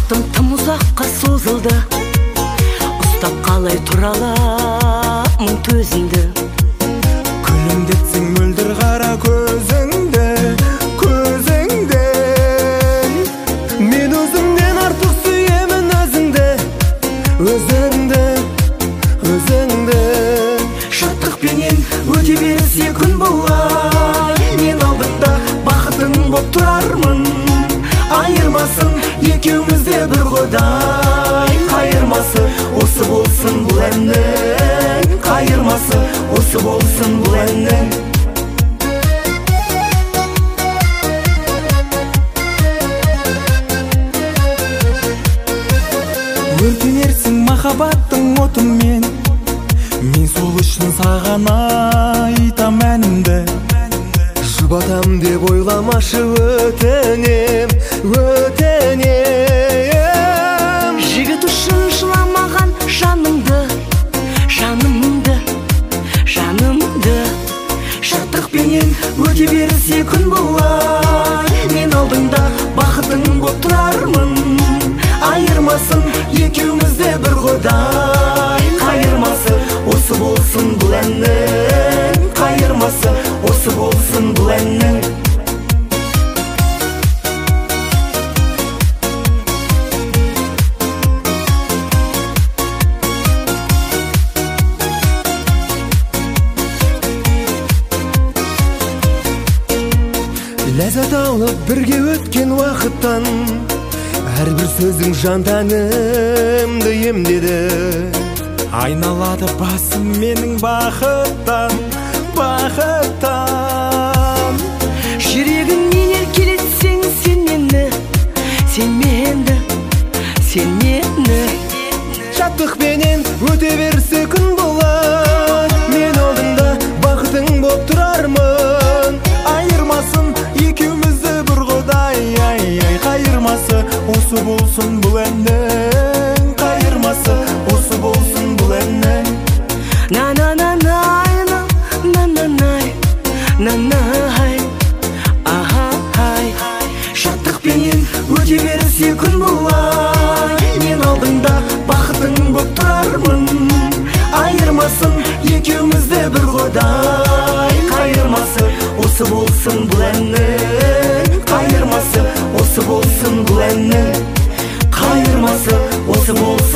бақытым тым ұзаққа созылды, ұстап қалай тұра аламын төзімді. Күлімдетсең мөлдір қара көзіңді, көзіңді. Мен өзімнен артық сүйемін өзіңді, өзіңді, өзіңді. Шаттықпенен өте берсе күн болар, мен алдыңда бақытың боп тұрармын. Айырмасын екеумізде бір құдай, қайырмасы осы болсын бұл әннің, қайырмасы осы болсын бұл әннің. Өртенерсің махаббаттың отымен, мен сол үшін саған айтам әнімді. Жұбатам деп ойламашы өтінем, өтінем. Жігіт үшін жыламаған жанымды, жанымды, жанымды. Шаттықпенен өте берсе күн болар, мен алдыңда бақытың боп тұрармын. Айырмасын екеумізде бір құдай, қайырмасы осы болсын бұл әннің, қайырмасы осы болсын бұл әннің. Ләззат алып бірге өткен уақыттан, әрбір сөзің жан тәнімді емдеді. Айналады басым менің бақыттан, бақыттан. Жүрегімнен еркелетсең сен мені, сен мені, сен мені. Шаттықпенен өте берсе күн болар, мен алдыңда бақытың боп тұрармын. Айырмасын екеумізді бір құдай, ай-ай. Қайырмасы осы болсын бұл әннің, қайырмасы осы болсын бұл әннің. На-на-на-най, на-на-на-най, на-най, аха-хай. Шаттықпенен өте берсе күн болар, мен алдыңда бақытың боп тұрармын. Айырмасын екеумізде бір құдай, қайырмасы осы болсын бұл әннің, қайырмасы осы болсын бұл әннің, қайырмасы осы болсын.